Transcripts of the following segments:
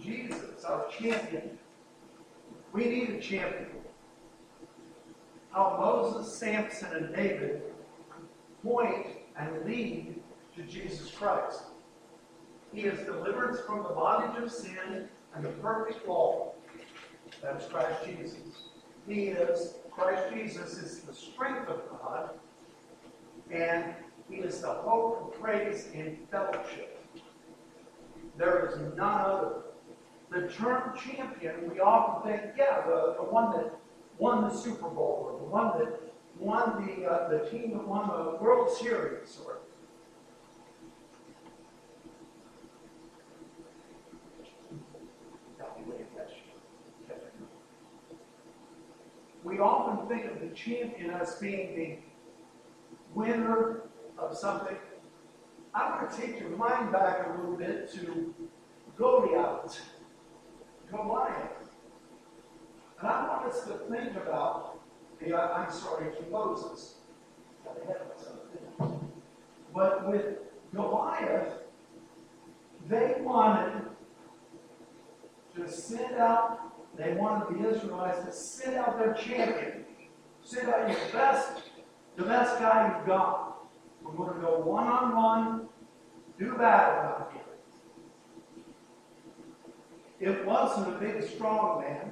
Jesus, our champion. We need a champion. How Moses, Samson, and David point and lead to Jesus Christ. He is deliverance from the bondage of sin and the perfect law. That is Christ Jesus. Christ Jesus is the strength of God, and He is the hope and praise and fellowship. There is none other. The term champion, we often think, the one that won the Super Bowl, or the one that won the team that won the World Series, or we often think of the champion as being the winner of something. I want to take your mind back a little bit to Goliath. And I want us to think about, to Moses. Got ahead of myself. But with Goliath, they wanted the Israelites to send out their champion. Send out the best guy you've got. We're going to go one-on-one, do battle out here. It wasn't a big, strong man.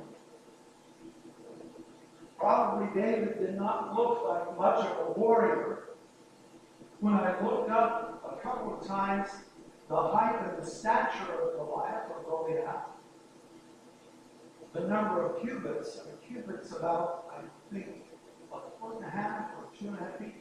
Probably David did not look like much of a warrior. When I looked up a couple of times the height and the stature of Goliath, the number of cubits, about, I think, a foot and a half or 2.5 feet.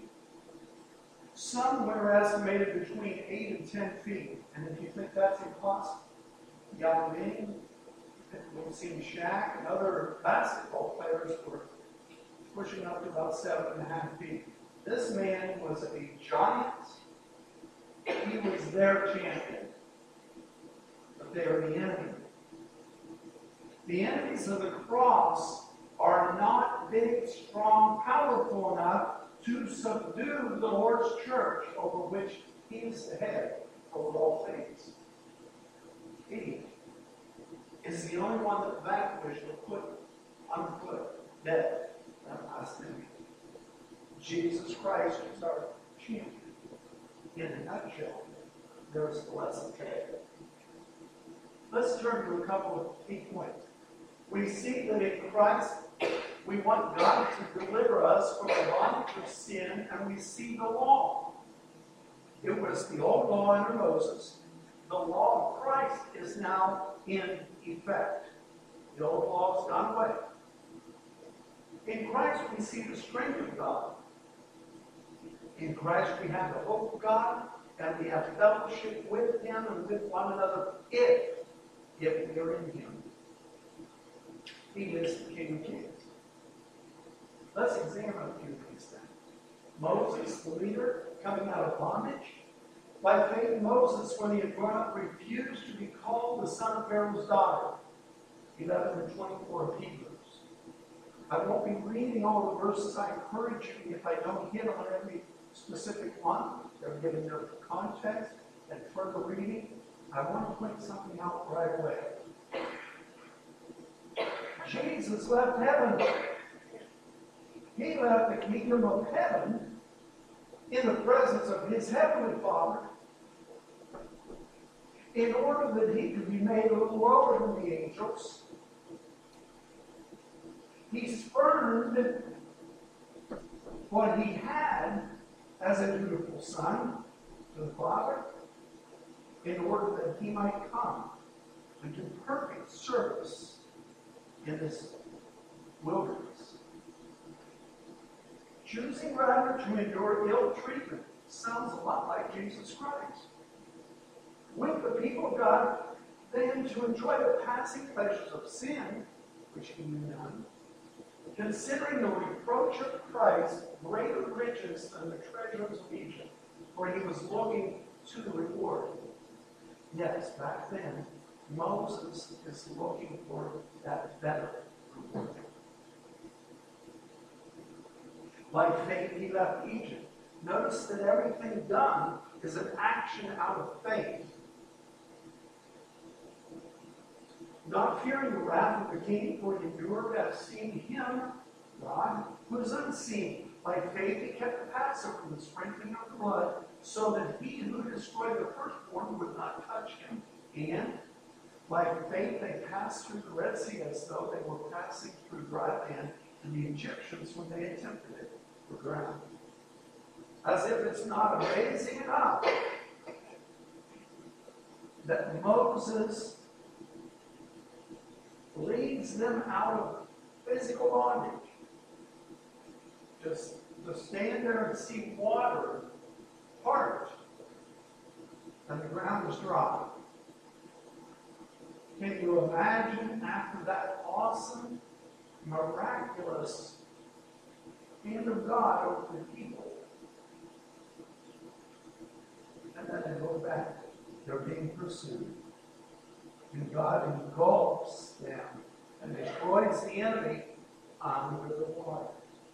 Some were estimated between 8 and 10 feet. And if you think that's impossible, Yao Ming, we've seen Shaq, and other basketball players were pushing up to about 7.5 feet. This man was a giant. He was their champion. But they are the enemy. The enemies of the cross are not big, strong, powerful enough to subdue the Lord's church, over which He is the head over all things. He is the only one that vanquished or put on foot death. That last thing. Jesus Christ is our champion. In a nutshell, there's the lesson today. Let's turn to a couple of key points. We see that in Christ, we want God to deliver us from the bondage of sin, and we see the law. It was the old law under Moses. The law of Christ is now in effect. The old law has gone away. In Christ, we see the strength of God. In Christ, we have the hope of God, and we have fellowship with Him and with one another if we are in Him. He is the King of Kings. Let's examine a few things then. Moses, the leader, coming out of bondage. By faith, Moses, when he had grown up, refused to be called the son of Pharaoh's daughter. 11 and 24 of Hebrews. I won't be reading all the verses. I encourage you, if I don't hit on every specific one, they're given their context and further reading. I want to point something out right away. Jesus left heaven. He left the kingdom of heaven in the presence of His heavenly Father in order that He could be made a little lower than the angels. He spurned what He had as a dutiful son to the Father in order that He might come and do perfect service in this wilderness. Choosing rather to endure ill treatment sounds a lot like Jesus Christ. With the people of God, then to enjoy the passing pleasures of sin, which He knew none, considering the reproach of Christ greater riches than the treasures of Egypt, for He was looking to the reward. Yes, back then, Moses is looking for that better reward. By faith, he left Egypt. Notice that everything done is an action out of faith. not fearing the wrath of the king, for you never have seen him, God, who is unseen. By faith he kept the Passover from the sprinkling of the blood, so that he who destroyed the firstborn would not touch him. And by faith they passed through the Red Sea as though they were passing through dry land, and the Egyptians, when they attempted it, were drowned. As if it's not amazing enough that Moses leads them out of physical bondage. Just to stand there and see water part and the ground is dry. Can you imagine after that awesome, miraculous hand of God over the people? And then they go back. They're being pursued. And God engulfs them and destroys the enemy under the water.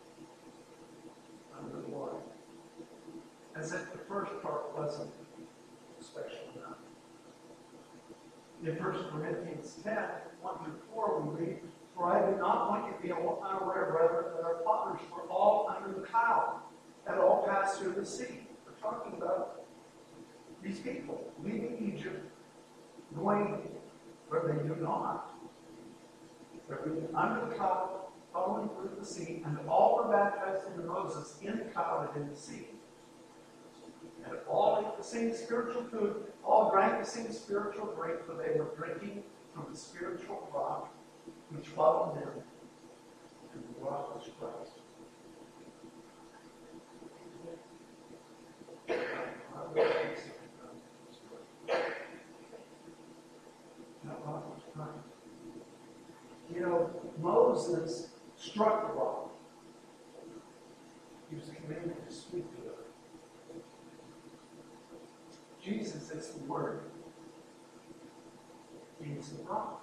Under the water. As if the first part wasn't special enough. In 1 Corinthians 10, 1 through 4, we read, "For I do not want you to be unaware, brethren, that our fathers were all under the cloud, and all passed through the sea." We're talking about these people leaving Egypt, going where they do not. They're being under the cloud, following through the sea, and all were baptized into Moses in the cloud and in the sea. And all ate the same spiritual food, all drank the same spiritual drink, for they were drinking from the spiritual rock which followed them, and the rock was Christ. You know, Moses struck the rock. He was commanded to speak to it. Jesus is the Word. He is the rock.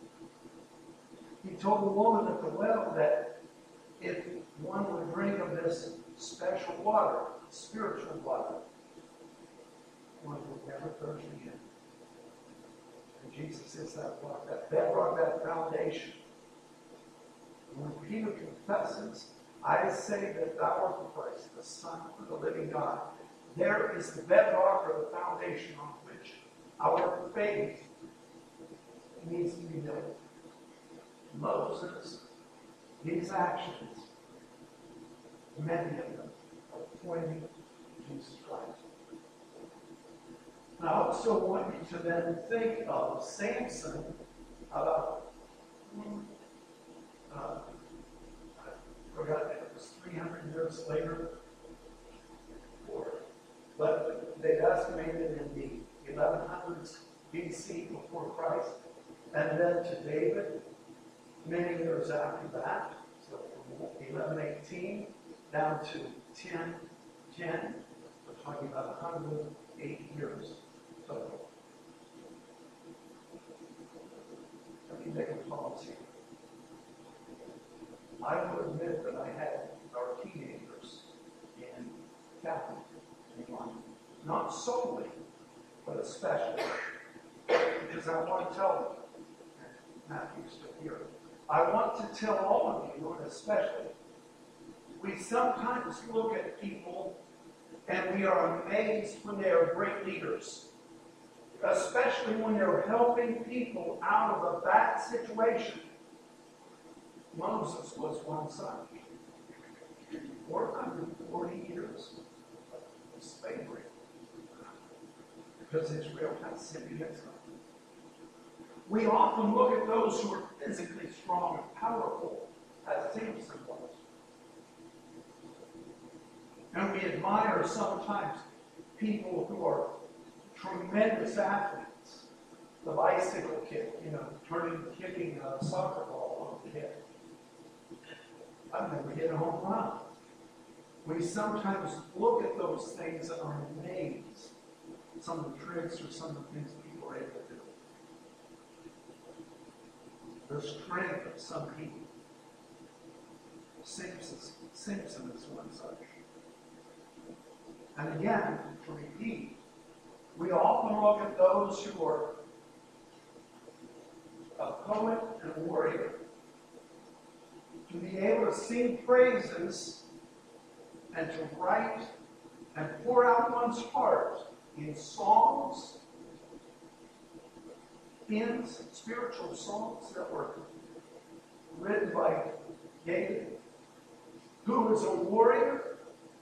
He told the woman at the well that if one would drink of this special water, spiritual water, one would never thirst again. And Jesus is that rock, that bedrock, that foundation. When Peter confesses, "I say that thou art the Christ, the Son of the living God," there is the bedrock or the foundation on which our faith needs to be built. Moses, these actions, many of them are pointing to Jesus Christ. And I also want you to then think of Samson about, I forgot that it was 300 years later, but they estimated in the 1100s BC before Christ, and then to David, many years after that, so from 1118 down to 1010, we're talking about 108 years total. Let me make a pause here. I will admit that I had our teenagers in Catholic in London. Not solely, but especially. Because I want to tell them, Matthew's still here, I want to tell all of you, and especially, we sometimes look at people and we are amazed when they are great leaders. Especially when they're helping people out of a bad situation. Moses was one such. 440 years of slavery. Because Israel had sinned against them. We often look at those who are physically strong and powerful, as Samson was. And we admire sometimes people who are tremendous athletes. The bicycle kick, kicking a soccer ball on the head. I've never hit a home run. We sometimes look at those things and are amazed. Some of the tricks or some of the things people are able to do. The strength of some people. Simpson is one such. And again, to repeat, we often look at those who are poet and a warrior. To be able to sing praises and to write and pour out one's heart in songs, hymns, spiritual songs that were written by David, who was a warrior,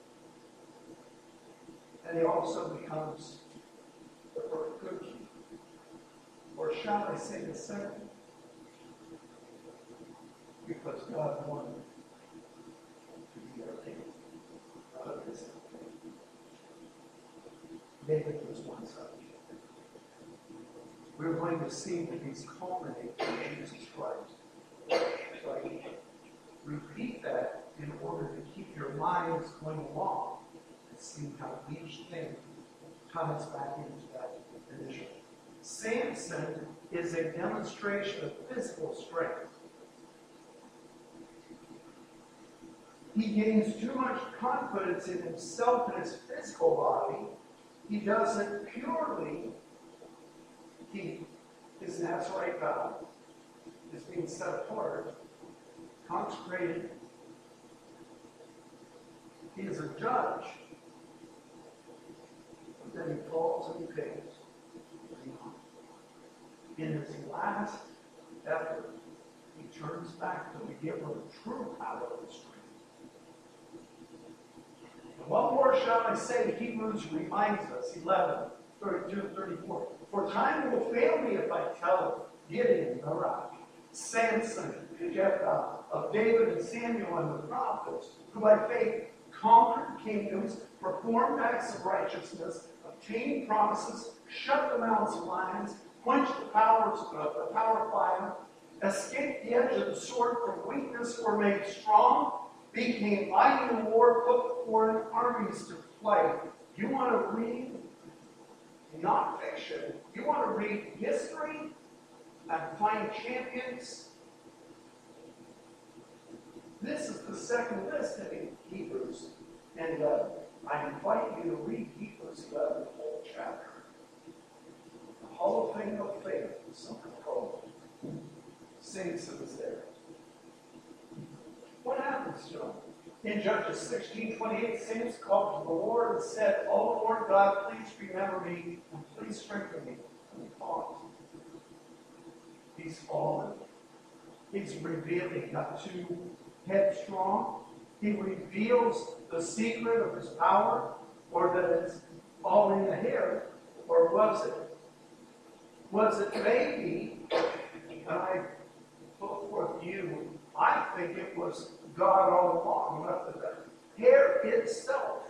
and he also becomes the first good king. Or shall I say the second? Because God wanted to be our king. David was one such. We're going to see that he's culminating in Jesus Christ. So I repeat that in order to keep your minds going along and see how each thing ties back into that initial. Samson is a demonstration of physical strength. He gains too much confidence in himself and his physical body. He doesn't purely keep his Nazarite vow, is being set apart, consecrated. He is a judge, but then he falls and he fails. In his last effort, he turns back to the giver of true power and strength. What more shall I say? Hebrews reminds us, 11, 32 and 34. For time will fail me if I tell Gideon, Barak, Samson, Jephthah, of David and Samuel and the prophets, who by faith conquered kingdoms, performed acts of righteousness, obtained promises, shut the mouths of lions, quenched the power of fire, escaped the edge of the sword, from weakness were made strong, became mighty in war, put foreign armies to flight. You want to read not fiction. You want to read history and find champions. This is the second list in Hebrews. And I invite you to read Hebrews 11, the whole chapter. The Hall of Fame of Faith is something called. Samson is there. What happens to him? In Judges 16:28, Samson called to the Lord and said, "Oh Lord God, please remember me and please strengthen me." And he fought. He's fallen. He's revealed he got too headstrong. He reveals the secret of his power, or that it's all in the hair, or was it? Was it maybe, and I put forth you, I think it was God all along, not that the hair itself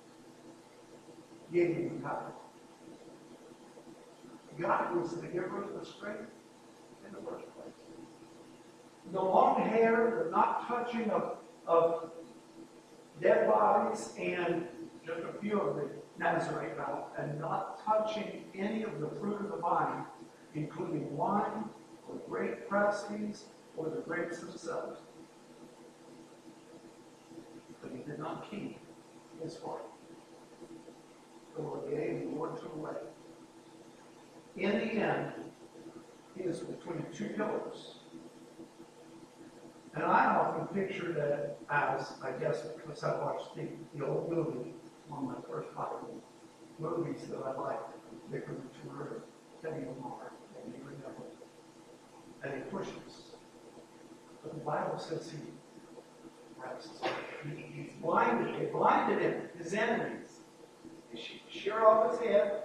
gave him power. God was the giver of the strength in the first place. The long hair, the not touching of dead bodies, and just a few of the Nazarite vow, and not touching any of the fruit of the vine, including wine, or grape pressings, or the grapes themselves. But he did not keep his heart. The Lord gave, the Lord took away. In the end, he is between two pillars. And I often picture that as, I guess, because I watched the old movie, one of my first Hollywood movies that I liked, Vicar Mature, Teddy Omar, and you remember. And he pushes. But the Bible says he rests. He's blinded. They blinded him, his enemies. They shear off his head.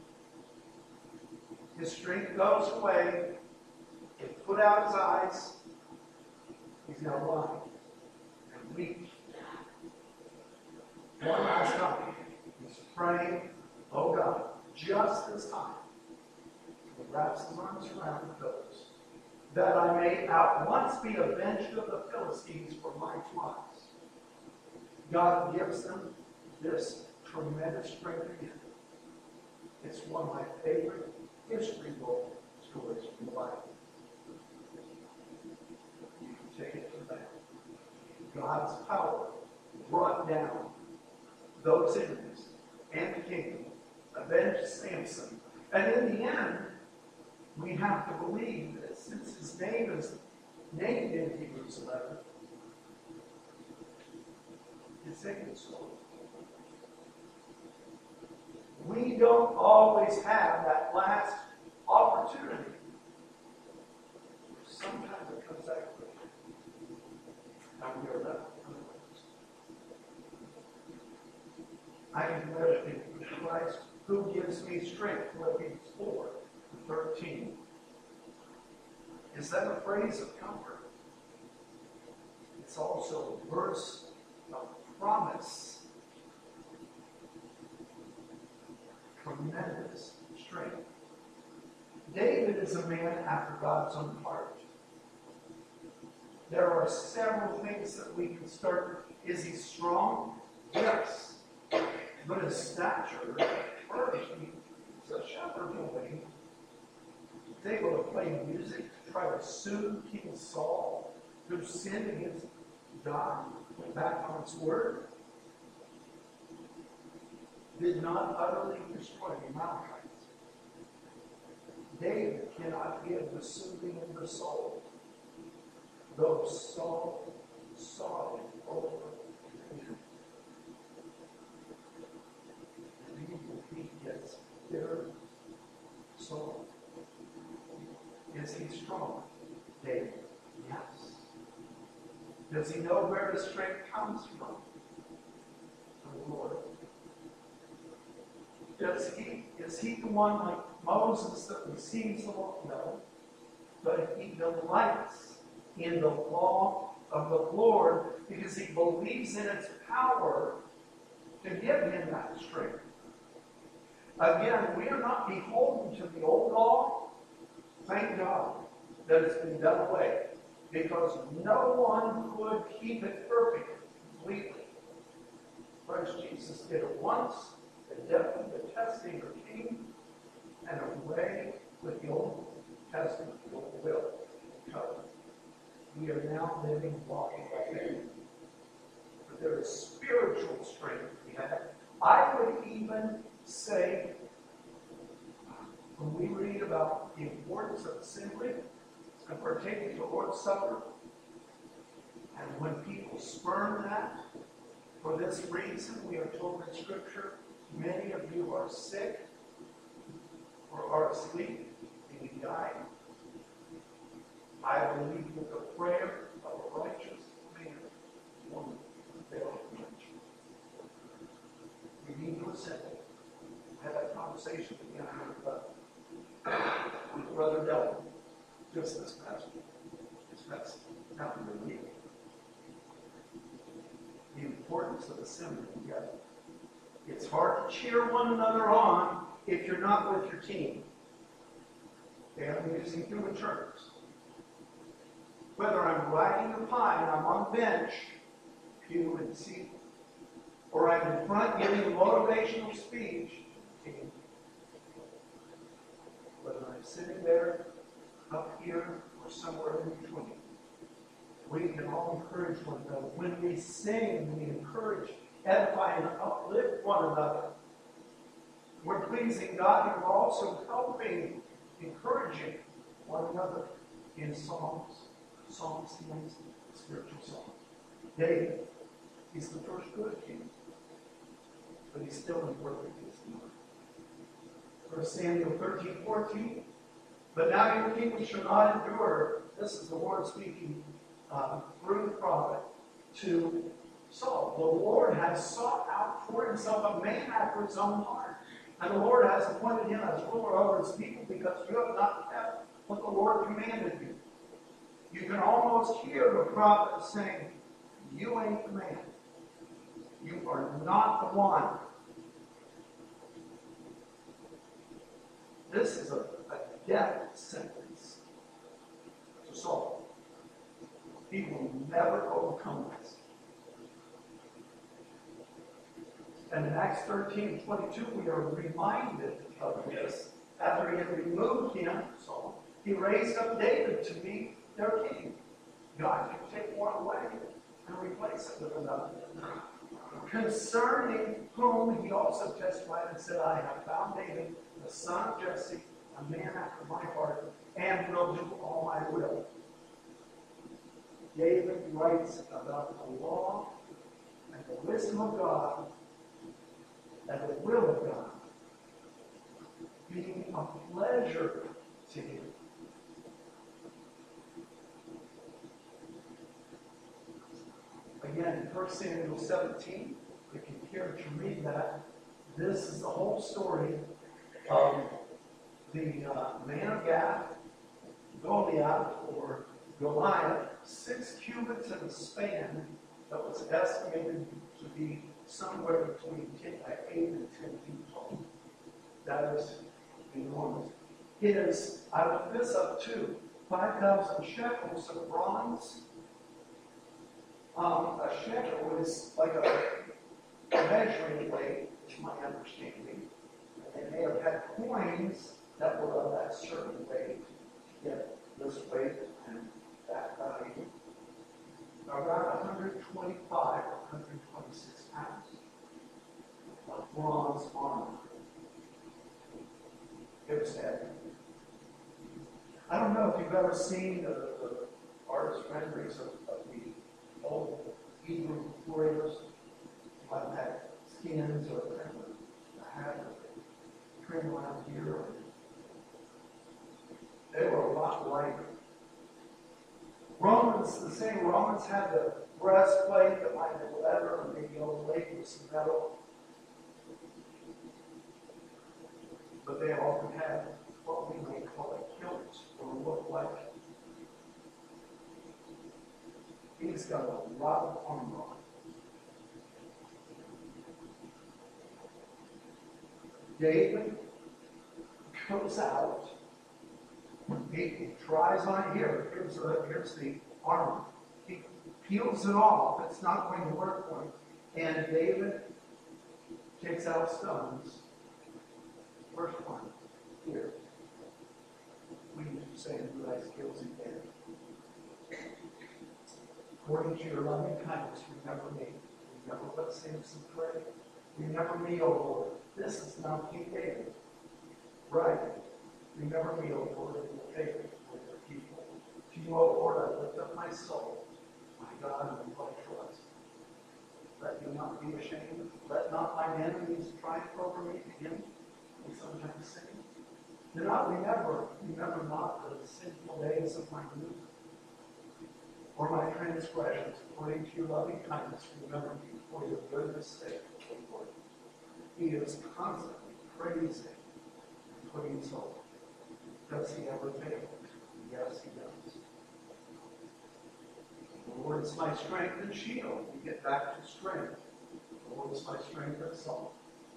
His strength goes away. They put out his eyes. He's now blind and weak. One last time, he's praying, "Oh God, just this time." He wraps his arms around the pillars, "that I may at once be avenged of the Philistines for my flies." God gives them this tremendous strength again. It's one of my favorite history book stories from the Bible. You can take it from that. God's power brought down those enemies and the kingdom, avenged Samson. And in the end, we have to believe that since his his name is named in Hebrews 11, it's Sacred Soul. We don't always have that last opportunity. Sometimes it comes that quick. And we are left unawares. I am left in Christ who gives me strength. Philippians 4:13. Is that a phrase of comfort? It's also a verse of promise. Tremendous strength. David is a man after God's own heart. There are several things that we can start. Is he strong? Yes. But his stature, first, he's a shepherd boy. He's able to play music to try to soothe King Saul, who sinned against God, went back on his word. Did not utterly destroy the Amalekites. David cannot give the soothing of the soul, though Saul saw it over again. And he gets bitter. So, is he strong? David, yes. Does he know where his strength comes from? From the Lord. Is he the one like Moses that receives the law? No. But he delights in the law of the Lord because he believes in its power to give him that strength. Again, we are not beholden to the old law. Thank God that it's been done away, because no one could keep it perfect completely. Christ Jesus did it once. The devil, the testator came, and away with the Old Testament, the old will. Because we are now living, walking by faith. But there is spiritual strength we have. I would even say, when we read about the importance of assembly and partaking the Lord's Supper, and when people spurn that, for this reason, we are told in Scripture, many of you are sick or are asleep and you die. I believe that the prayer of a righteous man, woman, availeth much. We need to assemble. I had that conversation again with Brother Delvin just this past week. The importance of assembling together. It's hard to cheer one another on if you're not with your team. Okay, I'm using human terms. Whether I'm riding the pie and I'm on the bench, pew and seat, or I'm in front giving a motivational speech, team. Whether I'm sitting there, up here, or somewhere in between, we can all encourage one another. When we sing, we encourage, edify, and uplift one another. We're pleasing God, and we're also helping, encouraging one another in songs, hymns, spiritual songs. David, he's the first good king, but he's still imperfect. 1 Samuel 13:14. But now your people shall not endure. This is the Lord speaking through the prophet to Saul. The Lord has sought out for himself a man after his own heart. And the Lord has appointed him as ruler over his people because you have not kept what the Lord commanded you. You can almost hear the prophet saying, you ain't the man. You are not the one. This is a death sentence to Saul. He will never overcome this. And in Acts 13:22, we are reminded of this. After he had removed him, Saul, he raised up David to be their king. God can take one away and replace it with another. Concerning whom he also testified and said, I have found David, the son of Jesse, a man after my heart, and will do all my will. David writes about the law and the wisdom of God and the will of God being a pleasure to him. Again, in 1 Samuel 17, if you care to read that, this is the whole story of the man of Gath, Goliath, or Goliath, 6 cubits in a span that was estimated to be somewhere between 8 and 10 feet tall. That is enormous. I looked this up too, 5,000 shekels of bronze. A shekel is like a measuring weight, is my understanding. And they have had coins that were of that certain weight to get this weight and that value. Around 125 or 126 pounds of bronze armor. It was heavy. I don't know if you've ever seen the artist renderings of the old Hebrew warriors, like that skins or the hat trim around here. They were a lot lighter. Romans, the same Romans had the breastplate that might have been leather or maybe overlaid with some metal. But they often had what we may call a kilt, or look like. He's got a lot of armor on. David goes out. He tries on here. Here's the armor. He peels it off. It's not going to work for him. And David takes out stones. First one, here. We used to say, who thy skills in bed. According to your loving kindness, remember me. Remember what Samson prayed. Remember me, O Lord. This is now King David. Right. Remember me, O Lord, in the favor with your people. To you, O Lord, I lift up my soul. My God, in what I trust. Let me not be ashamed. Let not mine enemies triumph over me again. We sometimes sing. Do not remember not the sinful days of my youth, or my transgressions. According to your loving kindness, remember me for your goodness' sake, O Lord. He is constantly praising and putting his hope. Does he ever fail? Yes, he does. The Lord is my strength and shield. We get back to strength. The Lord is my strength and song.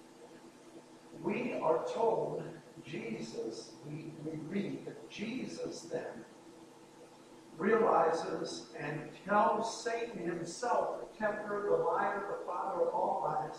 We are told Jesus, we read that Jesus then realizes and tells Satan himself, the tempter, the liar, the father of all lies,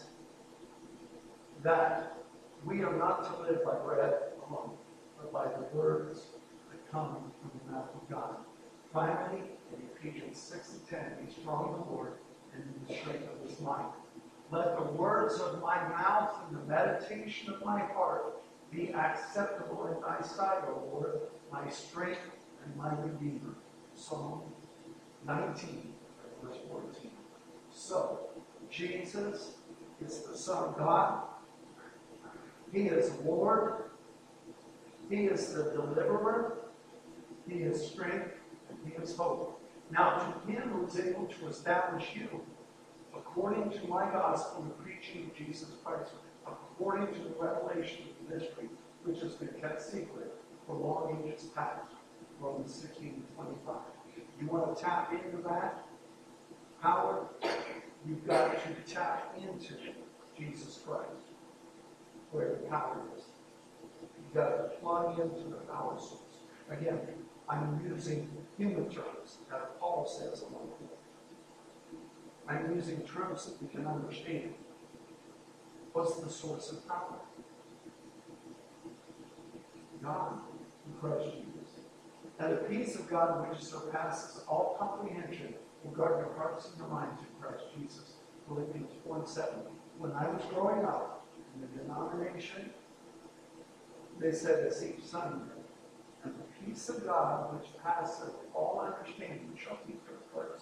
that we are not to live by bread alone, but by the words that come from the mouth of God. Finally, in Ephesians 6 and 10, be strong in the Lord and in the strength of his might. Let the words of my mouth and the meditation of my heart be acceptable in thy sight, O Lord, my strength and my redeemer. Psalm 19, verse 14. So, Jesus is the Son of God. He is Lord. He is the deliverer. He is strength, and he is hope. Now, to him who is able to establish you, according to my gospel and the preaching of Jesus Christ, according to the revelation of the mystery, which has been kept secret for long ages past. Romans 16 and 25. You want to tap into that power? You've got to tap into Jesus Christ, where the power is. You've got to plug into the power source. Again, I'm using human terms, as Paul says among them. I'm using terms that we can understand. What's the source of power? God in Christ Jesus. And the peace of God which surpasses all comprehension will guard your hearts and your minds in Christ Jesus. Philippians 4:7. When I was growing up in the denomination, they said this each Sunday, and the peace of God which passeth all understanding shall keep your hearts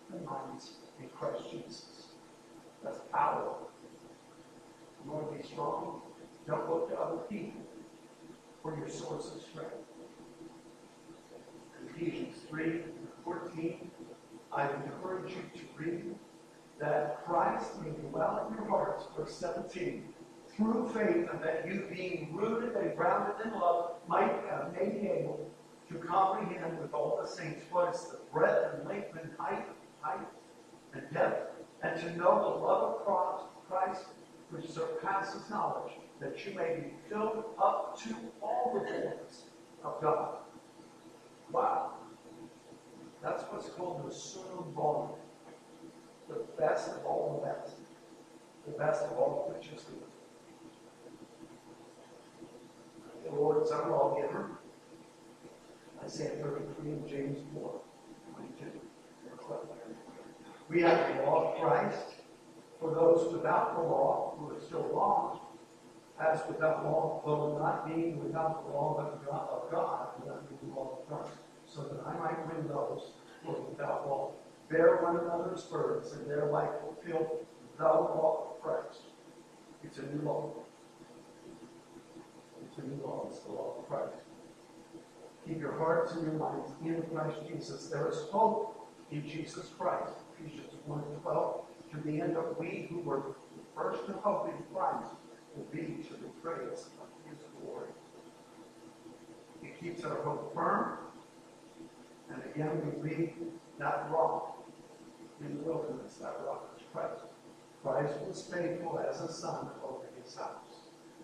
and minds in Christ Jesus. That's power. You want to be strong? Don't look to other people for your source of strength. Ephesians 3:14, I encourage you to read that Christ may dwell in your hearts, verse 17, through faith, and that you, being rooted and grounded in love, might have made able to comprehend with all the saints what is the breadth and length and height and depth, and to know the love of Christ, which surpasses knowledge, that you may be filled up to all the fullness of God. Wow. That's what's called the summum bonum. The best of all the best. The best of all which is good. The Lord is our lawgiver. Isaiah 33 and James 4:22. We have the law of Christ for those without the law who are still lost, as without law, though not being without the law of God, without the law of Christ, so that I might win those who are without law. Bear one another's burdens, and thereby fulfill the law of Christ. It's a new law. It's a new law. It's the law of Christ. Keep your hearts and your minds in Christ Jesus. There is hope in Jesus Christ. Ephesians 1:12. To the end that we who were first to hope in Christ will be to the praise of His glory. It keeps our hope firm. And again, we read that rock in the wilderness, that rock is Christ. Christ was faithful as a son over His house.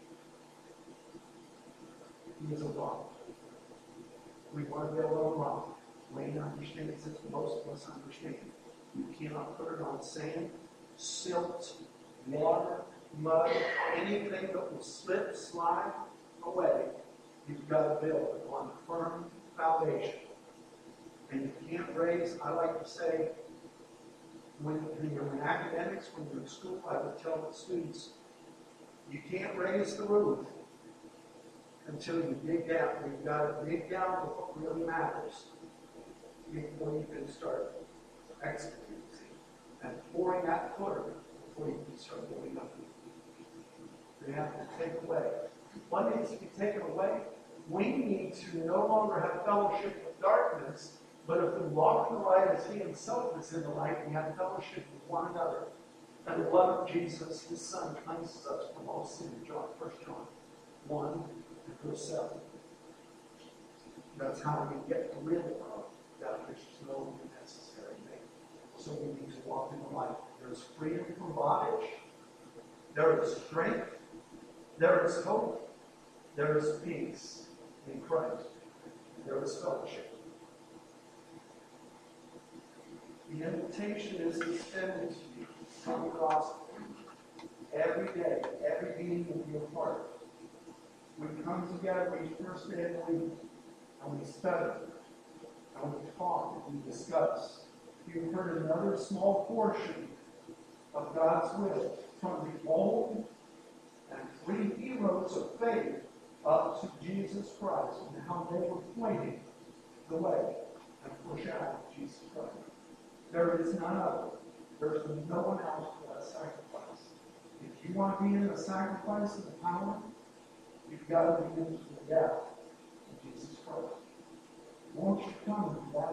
He is a rock. We want to build a rock. Wayne understands it. Most of us understand. You cannot put it on sand, silt, water, mud, anything that will slip, slide away. You've got to build it on a firm foundation. And you can't raise, I like to say, when you're in academics, when you're in school, I would tell the students, you can't raise the roof until you dig down. You've got to dig down to what really matters before you can start excavating and pouring that footer before you can start building up. You have to take away. What needs to be taken away? We need to no longer have fellowship with darkness, but if we walk in the light as He Himself is in the light, we have fellowship with one another. And the love of Jesus, His Son, cleanses us from all sin. 1 John 1 and verse 7. That's how we get rid of that which is no longer necessary. So we need to walk in the light. There is freedom from bondage. There is strength. There is hope. There is peace in Christ. There is fellowship. The invitation is extended to you from the gospel every day, every beating of your heart. We come together each first day of the week and we study and we talk and we discuss. You've heard another small portion of God's will from the old and three heroes of faith up to Jesus Christ and how they were pointing the way and push out Jesus Christ. There is none other. There's no one else but a sacrifice. If you want to be in the sacrifice of the power, you've got to be into the death of Jesus Christ. Won't you come to that?